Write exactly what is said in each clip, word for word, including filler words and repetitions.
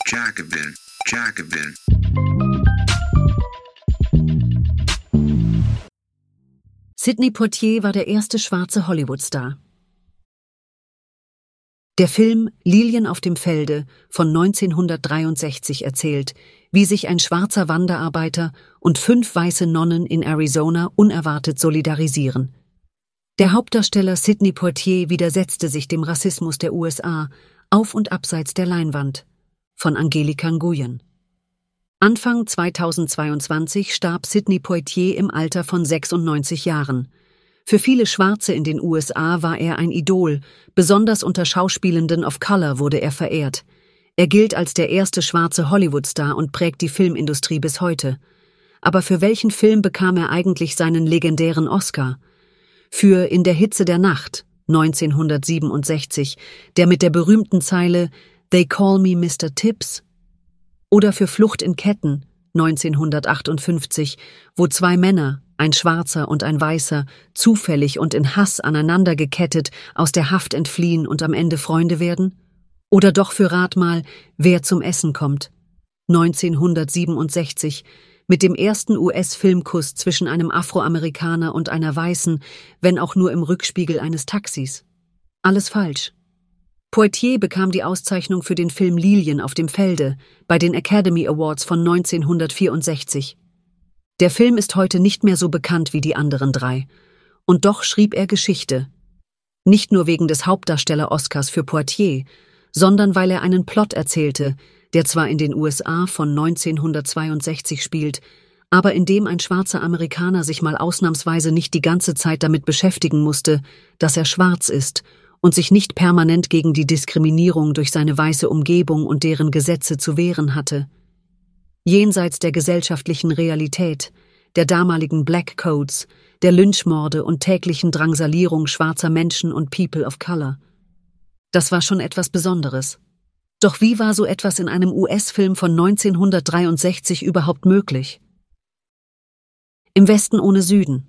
Jacobin, Jacobin. Sidney Poitier war der erste schwarze Hollywood-Star. Der Film »Lilien auf dem Felde« von neunzehnhundertdreiundsechzig erzählt, wie sich ein schwarzer Wanderarbeiter und fünf weiße Nonnen in Arizona unerwartet solidarisieren. Der Hauptdarsteller Sidney Poitier widersetzte sich dem Rassismus der U S A auf und abseits der Leinwand. Von Angelika Nguyen. Anfang zweitausendzweiundzwanzig starb Sidney Poitier im Alter von sechsundneunzig Jahren. Für viele Schwarze in den U S A war er ein Idol, besonders unter Schauspielenden of Color wurde er verehrt. Er gilt als der erste schwarze Hollywood-Star und prägt die Filmindustrie bis heute. Aber für welchen Film bekam er eigentlich seinen legendären Oscar? Für »In der Hitze der Nacht« neunzehnhundertsiebenundsechzig, der mit der berühmten Zeile »They call me Mister Tips«? Oder für »Flucht in Ketten« neunzehnhundertachtundfünfzig, wo zwei Männer, ein Schwarzer und ein Weißer, zufällig und in Hass aneinander gekettet aus der Haft entfliehen und am Ende Freunde werden? Oder doch für rat mal, »Wer zum Essen kommt« neunzehnhundertsiebenundsechzig, mit dem ersten U S-Filmkuss zwischen einem Afroamerikaner und einer Weißen, wenn auch nur im Rückspiegel eines Taxis. Alles falsch. Poitier bekam die Auszeichnung für den Film »Lilien auf dem Felde« bei den Academy Awards von neunzehnhundertvierundsechzig. Der Film ist heute nicht mehr so bekannt wie die anderen drei. Und doch schrieb er Geschichte. Nicht nur wegen des Hauptdarsteller-Oscars für Poitier, sondern weil er einen Plot erzählte, der zwar in den U S A von neunzehnhundertzweiundsechzig spielt, aber in dem ein schwarzer Amerikaner sich mal ausnahmsweise nicht die ganze Zeit damit beschäftigen musste, dass er schwarz ist und sich nicht permanent gegen die Diskriminierung durch seine weiße Umgebung und deren Gesetze zu wehren hatte. Jenseits der gesellschaftlichen Realität, der damaligen Black Codes, der Lynchmorde und täglichen Drangsalierung schwarzer Menschen und People of Color. Das war schon etwas Besonderes. Doch wie war so etwas in einem U S-Film von neunzehnhundertdreiundsechzig überhaupt möglich? Im Westen ohne Süden.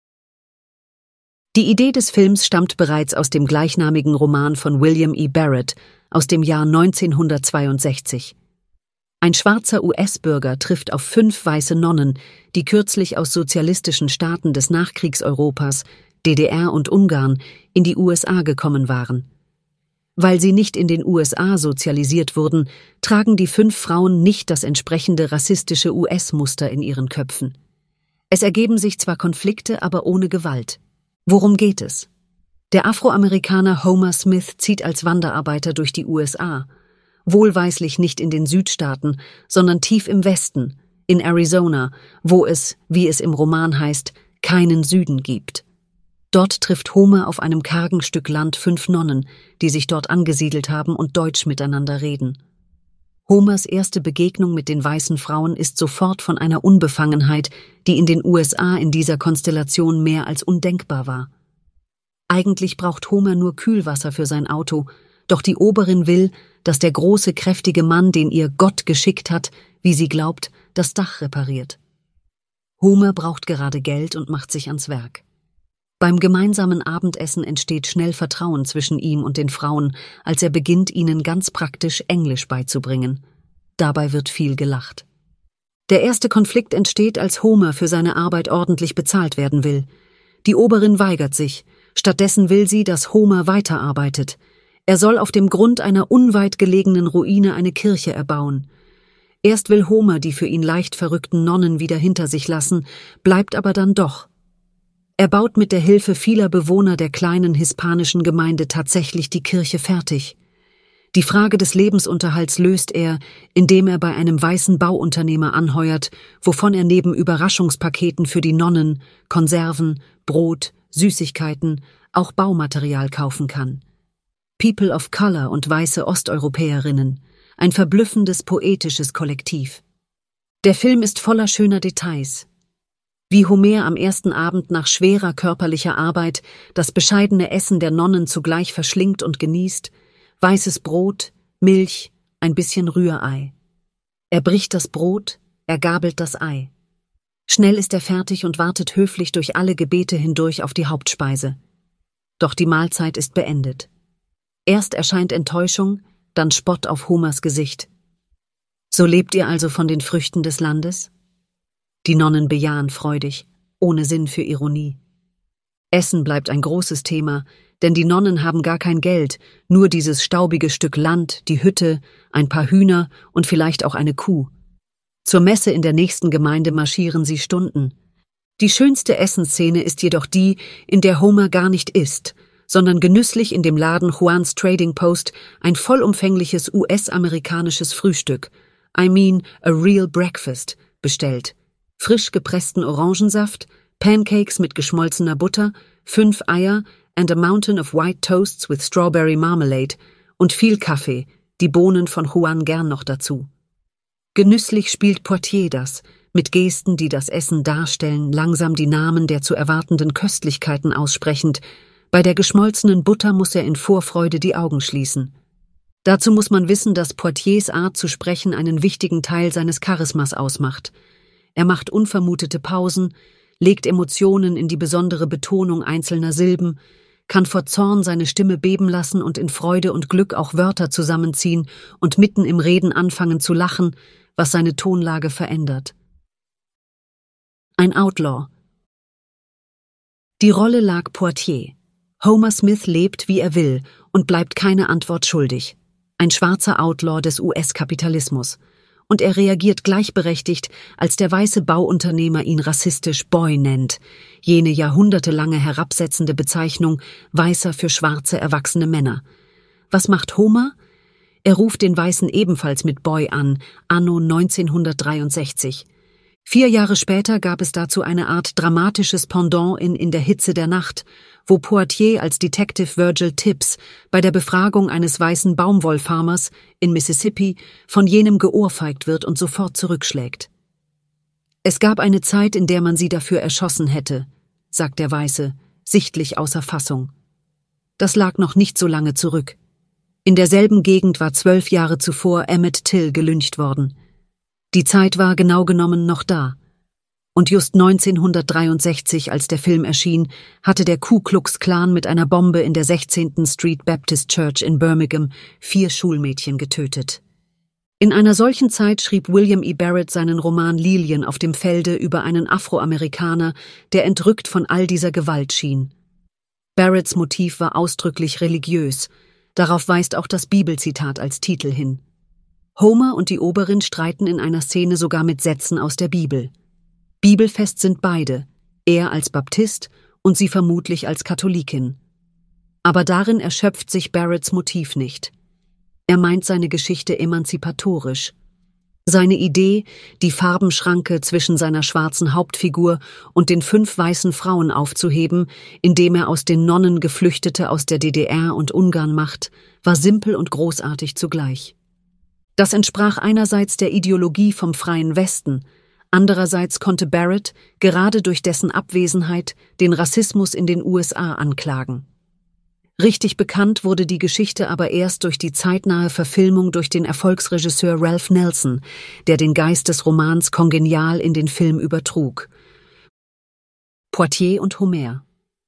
Die Idee des Films stammt bereits aus dem gleichnamigen Roman von William E. Barrett aus dem Jahr neunzehnhundertzweiundsechzig. Ein schwarzer U S-Bürger trifft auf fünf weiße Nonnen, die kürzlich aus sozialistischen Staaten des Nachkriegseuropas, D D R und Ungarn, in die U S A gekommen waren. Weil sie nicht in den U S A sozialisiert wurden, tragen die fünf Frauen nicht das entsprechende rassistische U S-Muster in ihren Köpfen. Es ergeben sich zwar Konflikte, aber ohne Gewalt. Worum geht es? Der Afroamerikaner Homer Smith zieht als Wanderarbeiter durch die U S A, wohlweislich nicht in den Südstaaten, sondern tief im Westen, in Arizona, wo es, wie es im Roman heißt, keinen Süden gibt. Dort trifft Homer auf einem kargen Stück Land fünf Nonnen, die sich dort angesiedelt haben und Deutsch miteinander reden. Homers erste Begegnung mit den weißen Frauen ist sofort von einer Unbefangenheit, die in den U S A in dieser Konstellation mehr als undenkbar war. Eigentlich braucht Homer nur Kühlwasser für sein Auto, doch die Oberin will, dass der große, kräftige Mann, den ihr Gott geschickt hat, wie sie glaubt, das Dach repariert. Homer braucht gerade Geld und macht sich ans Werk. Beim gemeinsamen Abendessen entsteht schnell Vertrauen zwischen ihm und den Frauen, als er beginnt, ihnen ganz praktisch Englisch beizubringen. Dabei wird viel gelacht. Der erste Konflikt entsteht, als Homer für seine Arbeit ordentlich bezahlt werden will. Die Oberin weigert sich. Stattdessen will sie, dass Homer weiterarbeitet. Er soll auf dem Grund einer unweit gelegenen Ruine eine Kirche erbauen. Erst will Homer die für ihn leicht verrückten Nonnen wieder hinter sich lassen, bleibt aber dann doch. Er baut mit der Hilfe vieler Bewohner der kleinen hispanischen Gemeinde tatsächlich die Kirche fertig. Die Frage des Lebensunterhalts löst er, indem er bei einem weißen Bauunternehmer anheuert, wovon er neben Überraschungspaketen für die Nonnen, Konserven, Brot, Süßigkeiten, auch Baumaterial kaufen kann. People of Color und weiße Osteuropäerinnen, ein verblüffendes poetisches Kollektiv. Der Film ist voller schöner Details. Wie Homer am ersten Abend nach schwerer körperlicher Arbeit das bescheidene Essen der Nonnen zugleich verschlingt und genießt, weißes Brot, Milch, ein bisschen Rührei. Er bricht das Brot, er gabelt das Ei. Schnell ist er fertig und wartet höflich durch alle Gebete hindurch auf die Hauptspeise. Doch die Mahlzeit ist beendet. Erst erscheint Enttäuschung, dann Spott auf Homers Gesicht. »So lebt ihr also von den Früchten des Landes?« Die Nonnen bejahen freudig, ohne Sinn für Ironie. Essen bleibt ein großes Thema, denn die Nonnen haben gar kein Geld, nur dieses staubige Stück Land, die Hütte, ein paar Hühner und vielleicht auch eine Kuh. Zur Messe in der nächsten Gemeinde marschieren sie Stunden. Die schönste Essensszene ist jedoch die, in der Homer gar nicht isst, sondern genüsslich in dem Laden Juan's Trading Post ein vollumfängliches U S-amerikanisches Frühstück, I mean a real breakfast, bestellt. Frisch gepressten Orangensaft, Pancakes mit geschmolzener Butter, fünf Eier and a mountain of white toasts with strawberry marmalade und viel Kaffee, die Bohnen von Juan gern noch dazu. Genüsslich spielt Portier das, mit Gesten, die das Essen darstellen, langsam die Namen der zu erwartenden Köstlichkeiten aussprechend. Bei der geschmolzenen Butter muss er in Vorfreude die Augen schließen. Dazu muss man wissen, dass Portiers Art zu sprechen einen wichtigen Teil seines Charismas ausmacht. Er macht unvermutete Pausen, legt Emotionen in die besondere Betonung einzelner Silben, kann vor Zorn seine Stimme beben lassen und in Freude und Glück auch Wörter zusammenziehen und mitten im Reden anfangen zu lachen, was seine Tonlage verändert. Ein Outlaw. Die Rolle lag Portier. Homer Smith lebt, wie er will, und bleibt keine Antwort schuldig. Ein schwarzer Outlaw des U S-Kapitalismus. Und er reagiert gleichberechtigt, als der weiße Bauunternehmer ihn rassistisch Boy nennt, jene jahrhundertelange herabsetzende Bezeichnung weißer für schwarze erwachsene Männer. Was macht Homer? Er ruft den Weißen ebenfalls mit Boy an, anno neunzehnhundertdreiundsechzig. Vier Jahre später gab es dazu eine Art dramatisches Pendant in In der Hitze der Nacht, wo Portier als Detective Virgil Tibbs bei der Befragung eines weißen Baumwollfarmers in Mississippi von jenem geohrfeigt wird und sofort zurückschlägt. »Es gab eine Zeit, in der man sie dafür erschossen hätte«, sagt der Weiße, sichtlich außer Fassung. Das lag noch nicht so lange zurück. In derselben Gegend war zwölf Jahre zuvor Emmett Till gelyncht worden. Die Zeit war genau genommen noch da. Und just neunzehnhundertdreiundsechzig, als der Film erschien, hatte der Ku Klux Klan mit einer Bombe in der sechzehnten Street Baptist Church in Birmingham vier Schulmädchen getötet. In einer solchen Zeit schrieb William E. Barrett seinen Roman Lilien auf dem Felde über einen Afroamerikaner, der entrückt von all dieser Gewalt schien. Barretts Motiv war ausdrücklich religiös. Darauf weist auch das Bibelzitat als Titel hin. Homer und die Oberin streiten in einer Szene sogar mit Sätzen aus der Bibel. Bibelfest sind beide, er als Baptist und sie vermutlich als Katholikin. Aber darin erschöpft sich Barretts Motiv nicht. Er meint seine Geschichte emanzipatorisch. Seine Idee, die Farbenschranke zwischen seiner schwarzen Hauptfigur und den fünf weißen Frauen aufzuheben, indem er aus den Nonnen Geflüchtete aus der D D R und Ungarn macht, war simpel und großartig zugleich. Das entsprach einerseits der Ideologie vom freien Westen, andererseits konnte Barrett, gerade durch dessen Abwesenheit, den Rassismus in den U S A anklagen. Richtig bekannt wurde die Geschichte aber erst durch die zeitnahe Verfilmung durch den Erfolgsregisseur Ralph Nelson, der den Geist des Romans kongenial in den Film übertrug. Portier und Homer.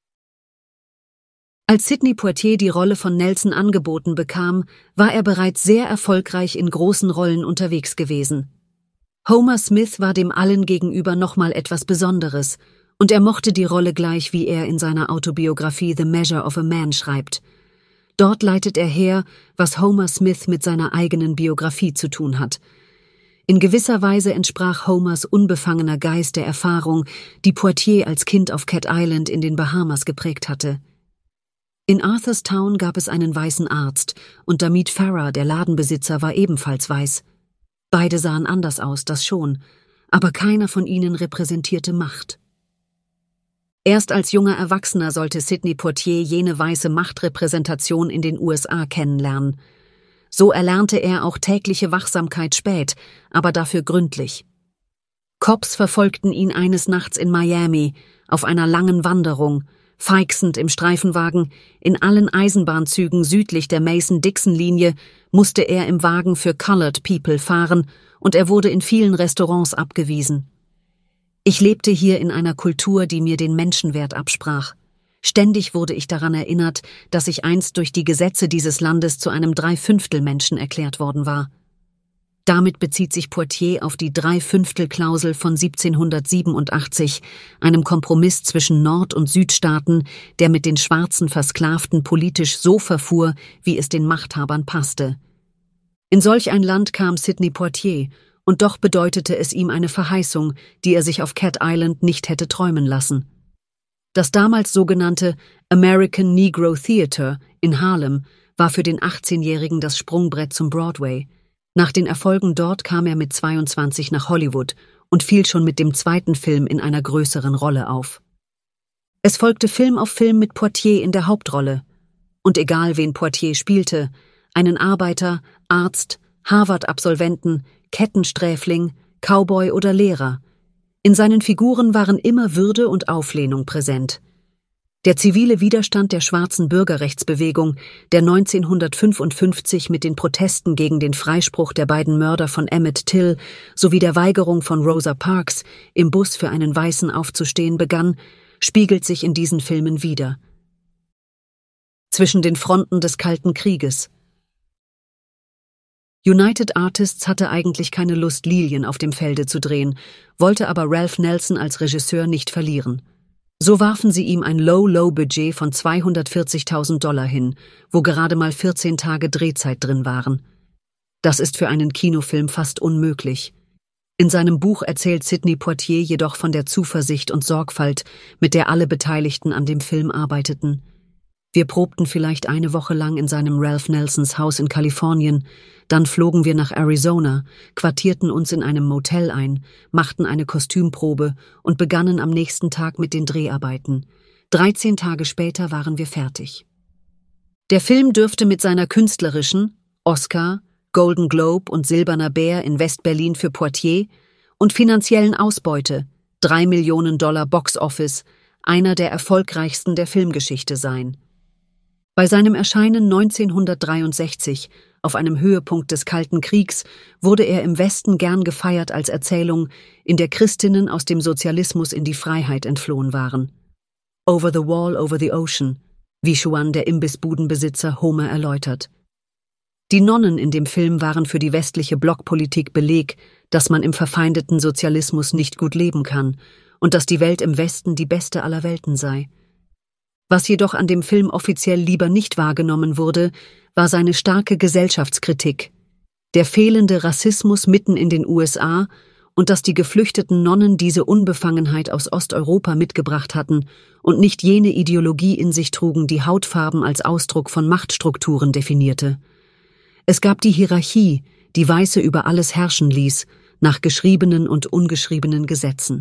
Als Sidney Poitier die Rolle von Nelson angeboten bekam, war er bereits sehr erfolgreich in großen Rollen unterwegs gewesen. Homer Smith war dem allen gegenüber nochmal etwas Besonderes, und er mochte die Rolle gleich, wie er in seiner Autobiografie The Measure of a Man schreibt. Dort leitet er her, was Homer Smith mit seiner eigenen Biografie zu tun hat. In gewisser Weise entsprach Homers unbefangener Geist der Erfahrung, die Poitier als Kind auf Cat Island in den Bahamas geprägt hatte. In Arthurstown gab es einen weißen Arzt, und Damit Farah, der Ladenbesitzer, war ebenfalls weiß. Beide sahen anders aus, das schon, aber keiner von ihnen repräsentierte Macht. Erst als junger Erwachsener sollte Sidney Poitier jene weiße Machtrepräsentation in den U S A kennenlernen. So erlernte er auch tägliche Wachsamkeit spät, aber dafür gründlich. Cops verfolgten ihn eines Nachts in Miami, auf einer langen Wanderung, feixend im Streifenwagen, in allen Eisenbahnzügen südlich der Mason-Dixon-Linie musste er im Wagen für Colored People fahren und er wurde in vielen Restaurants abgewiesen. Ich lebte hier in einer Kultur, die mir den Menschenwert absprach. Ständig wurde ich daran erinnert, dass ich einst durch die Gesetze dieses Landes zu einem Dreiviertelmenschen erklärt worden war. Damit bezieht sich Poitier auf die Drei-Fünftel-Klausel von siebzehnhundertsiebenundachtzig, einem Kompromiss zwischen Nord- und Südstaaten, der mit den schwarzen Versklavten politisch so verfuhr, wie es den Machthabern passte. In solch ein Land kam Sidney Poitier, und doch bedeutete es ihm eine Verheißung, die er sich auf Cat Island nicht hätte träumen lassen. Das damals sogenannte American Negro Theater in Harlem war für den achtzehnjährigen das Sprungbrett zum Broadway. Nach den Erfolgen dort kam er mit zweiundzwanzig nach Hollywood und fiel schon mit dem zweiten Film in einer größeren Rolle auf. Es folgte Film auf Film mit Poitier in der Hauptrolle. Und egal wen Poitier spielte, einen Arbeiter, Arzt, Harvard-Absolventen, Kettensträfling, Cowboy oder Lehrer, in seinen Figuren waren immer Würde und Auflehnung präsent. Der zivile Widerstand der schwarzen Bürgerrechtsbewegung, der neunzehnhundertfünfundfünfzig mit den Protesten gegen den Freispruch der beiden Mörder von Emmett Till sowie der Weigerung von Rosa Parks, im Bus für einen Weißen aufzustehen begann, spiegelt sich in diesen Filmen wider. Zwischen den Fronten des Kalten Krieges. United Artists hatte eigentlich keine Lust, Lilien auf dem Felde zu drehen, wollte aber Ralph Nelson als Regisseur nicht verlieren. So warfen sie ihm ein Low-Low-Budget von zweihundertvierzigtausend Dollar hin, wo gerade mal vierzehn Tage Drehzeit drin waren. Das ist für einen Kinofilm fast unmöglich. In seinem Buch erzählt Sidney Poitier jedoch von der Zuversicht und Sorgfalt, mit der alle Beteiligten an dem Film arbeiteten. Wir probten vielleicht eine Woche lang in seinem Ralph Nelsons Haus in Kalifornien, dann flogen wir nach Arizona, quartierten uns in einem Motel ein, machten eine Kostümprobe und begannen am nächsten Tag mit den Dreharbeiten. Dreizehn Tage später waren wir fertig. Der Film dürfte mit seiner künstlerischen, Oscar, Golden Globe und Silberner Bär in West-Berlin für Poitier und finanziellen Ausbeute, drei Millionen Dollar Box-Office, einer der erfolgreichsten der Filmgeschichte sein. Bei seinem Erscheinen neunzehnhundertdreiundsechzig, auf einem Höhepunkt des Kalten Kriegs, wurde er im Westen gern gefeiert als Erzählung, in der Christinnen aus dem Sozialismus in die Freiheit entflohen waren. Over the Wall, over the Ocean, wie Juan, der Imbissbudenbesitzer, Homer erläutert. Die Nonnen in dem Film waren für die westliche Blockpolitik Beleg, dass man im verfeindeten Sozialismus nicht gut leben kann und dass die Welt im Westen die beste aller Welten sei. Was jedoch an dem Film offiziell lieber nicht wahrgenommen wurde, war seine starke Gesellschaftskritik, der fehlende Rassismus mitten in den U S A und dass die geflüchteten Nonnen diese Unbefangenheit aus Osteuropa mitgebracht hatten und nicht jene Ideologie in sich trugen, die Hautfarben als Ausdruck von Machtstrukturen definierte. Es gab die Hierarchie, die Weiße über alles herrschen ließ, nach geschriebenen und ungeschriebenen Gesetzen.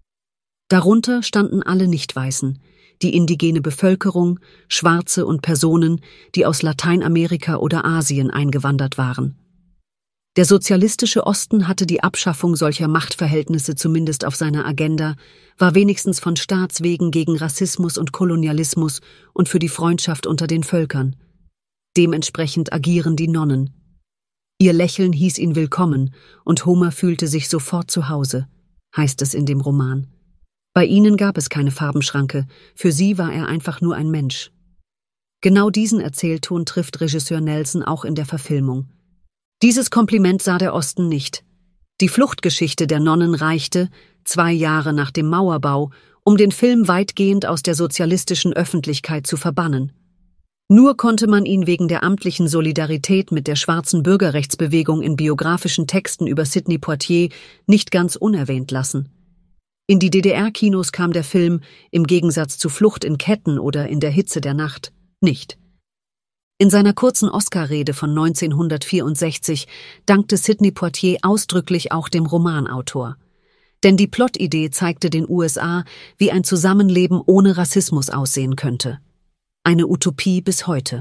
Darunter standen alle Nicht-Weißen, die indigene Bevölkerung, Schwarze und Personen, die aus Lateinamerika oder Asien eingewandert waren. Der sozialistische Osten hatte die Abschaffung solcher Machtverhältnisse zumindest auf seiner Agenda, war wenigstens von Staats wegen gegen Rassismus und Kolonialismus und für die Freundschaft unter den Völkern. Dementsprechend agieren die Nonnen. Ihr Lächeln hieß ihn willkommen, und Homer fühlte sich sofort zu Hause, heißt es in dem Roman. Bei ihnen gab es keine Farbenschranke, für sie war er einfach nur ein Mensch. Genau diesen Erzählton trifft Regisseur Nelson auch in der Verfilmung. Dieses Kompliment sah der Osten nicht. Die Fluchtgeschichte der Nonnen reichte, zwei Jahre nach dem Mauerbau, um den Film weitgehend aus der sozialistischen Öffentlichkeit zu verbannen. Nur konnte man ihn wegen der amtlichen Solidarität mit der schwarzen Bürgerrechtsbewegung in biografischen Texten über Sidney Poitier nicht ganz unerwähnt lassen. In die D D R-Kinos kam der Film, im Gegensatz zu Flucht in Ketten oder In der Hitze der Nacht, nicht. In seiner kurzen Oscar-Rede von neunzehnhundertvierundsechzig dankte Sidney Poitier ausdrücklich auch dem Romanautor. Denn die Plotidee zeigte den U S A, wie ein Zusammenleben ohne Rassismus aussehen könnte. Eine Utopie bis heute.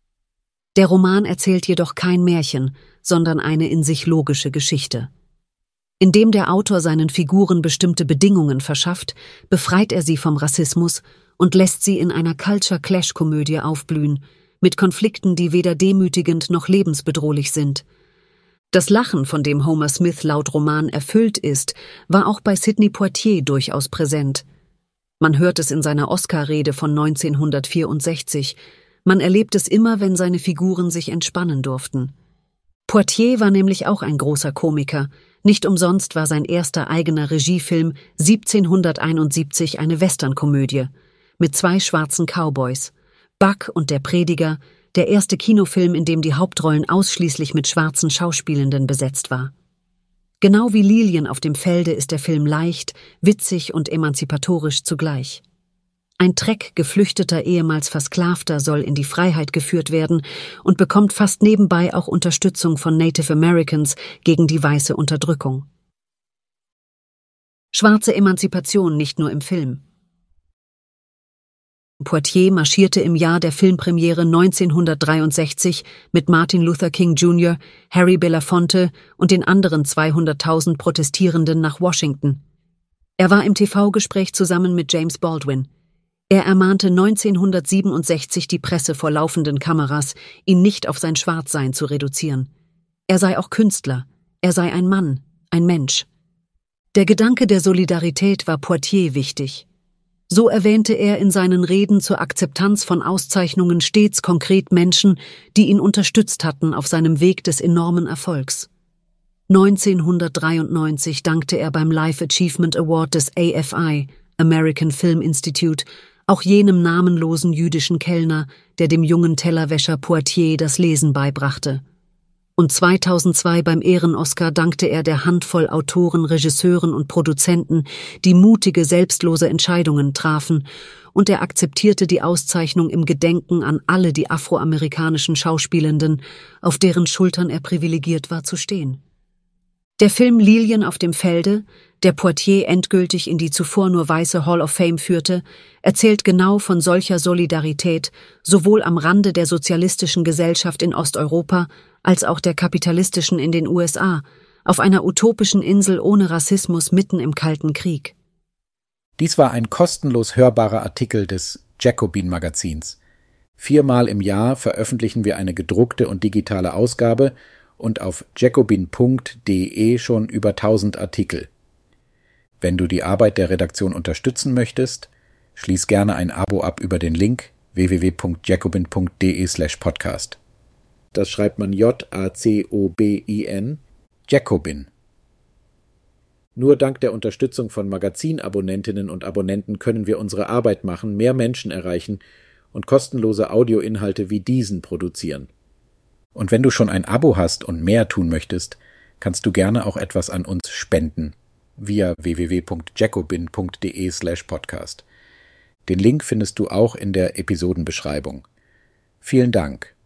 Der Roman erzählt jedoch kein Märchen, sondern eine in sich logische Geschichte. Indem der Autor seinen Figuren bestimmte Bedingungen verschafft, befreit er sie vom Rassismus und lässt sie in einer Culture-Clash-Komödie aufblühen, mit Konflikten, die weder demütigend noch lebensbedrohlich sind. Das Lachen, von dem Homer Smith laut Roman erfüllt ist, war auch bei Sidney Poitier durchaus präsent. Man hört es in seiner Oscar-Rede von neunzehnhundertvierundsechzig, man erlebt es immer, wenn seine Figuren sich entspannen durften. Poitier war nämlich auch ein großer Komiker. Nicht umsonst war sein erster eigener Regiefilm siebzehnhunderteinundsiebzig eine Westernkomödie mit zwei schwarzen Cowboys. Buck und der Prediger, der erste Kinofilm, in dem die Hauptrollen ausschließlich mit schwarzen Schauspielenden besetzt war. Genau wie Lilien auf dem Felde ist der Film leicht, witzig und emanzipatorisch zugleich. Ein Treck geflüchteter, ehemals Versklavter soll in die Freiheit geführt werden und bekommt fast nebenbei auch Unterstützung von Native Americans gegen die weiße Unterdrückung. Schwarze Emanzipation nicht nur im Film. Poitier marschierte im Jahr der Filmpremiere neunzehnhundertdreiundsechzig mit Martin Luther King Junior, Harry Belafonte und den anderen zweihunderttausend Protestierenden nach Washington. Er war im T V-Gespräch zusammen mit James Baldwin. Er ermahnte neunzehnhundertsiebenundsechzig die Presse vor laufenden Kameras, ihn nicht auf sein Schwarzsein zu reduzieren. Er sei auch Künstler, er sei ein Mann, ein Mensch. Der Gedanke der Solidarität war Poitier wichtig. So erwähnte er in seinen Reden zur Akzeptanz von Auszeichnungen stets konkret Menschen, die ihn unterstützt hatten auf seinem Weg des enormen Erfolgs. neunzehnhundertdreiundneunzig dankte er beim Life Achievement Award des A F I, American Film Institute, auch jenem namenlosen jüdischen Kellner, der dem jungen Tellerwäscher Poitier das Lesen beibrachte. Und zweitausendzwei beim Ehren-Oscar dankte er der Handvoll Autoren, Regisseuren und Produzenten, die mutige, selbstlose Entscheidungen trafen, und er akzeptierte die Auszeichnung im Gedenken an alle die afroamerikanischen Schauspielenden, auf deren Schultern er privilegiert war zu stehen. Der Film Lilien auf dem Felde, der Poitier endgültig in die zuvor nur weiße Hall of Fame führte, erzählt genau von solcher Solidarität, sowohl am Rande der sozialistischen Gesellschaft in Osteuropa als auch der kapitalistischen in den U S A, auf einer utopischen Insel ohne Rassismus mitten im Kalten Krieg. Dies war ein kostenlos hörbarer Artikel des Jacobin-Magazins. Viermal im Jahr veröffentlichen wir eine gedruckte und digitale Ausgabe und auf jacobin punkt de schon über tausend Artikel. Wenn du die Arbeit der Redaktion unterstützen möchtest, schließ gerne ein Abo ab über den Link w w w punkt jacobin punkt de slash podcast. Das schreibt man J A C O B I N, Jacobin. Nur dank der Unterstützung von Magazinabonnentinnen und Abonnenten können wir unsere Arbeit machen, mehr Menschen erreichen und kostenlose Audioinhalte wie diesen produzieren. Und wenn du schon ein Abo hast und mehr tun möchtest, kannst du gerne auch etwas an uns spenden via w w w punkt jacobin punkt de slash podcast. Den Link findest du auch in der Episodenbeschreibung. Vielen Dank.